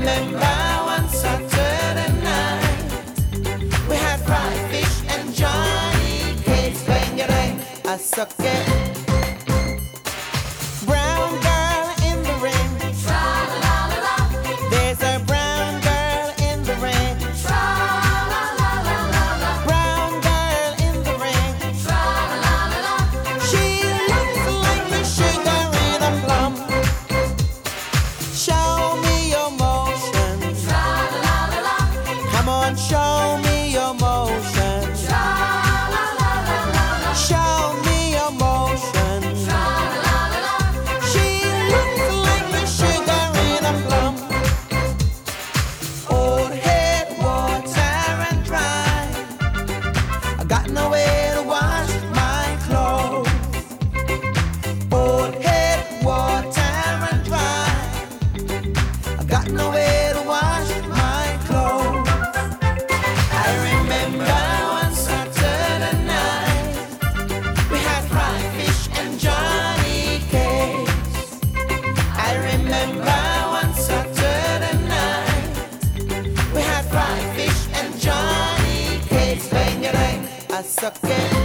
remember one Saturday night we had fried fish and Johnny cakes. Bang it, I suck it. Brown girl in the ring. Tra-la-la-la-la. There's a brown girl in the ring. Tra-la-la-la-la. Brown girl in the ring. Tra-la-la-la-la. She looks like the sugar in a plum. Show me your motion. Tra-la-la-la-la. Come on, show me your motion. Tra-la-la-la-la. Show me your motion. Tra-la-la-la-la. She looks like the sugar in a plum. Old head, water and dry. I got nowhere to wash my clothes. Old head, water and dry. I got nowhere to wash my clothes. I remember one Saturday night we had fried fish and Johnny cakes. I remember one Saturday night we had fried fish and Johnny cakes. Bang it, I suck it.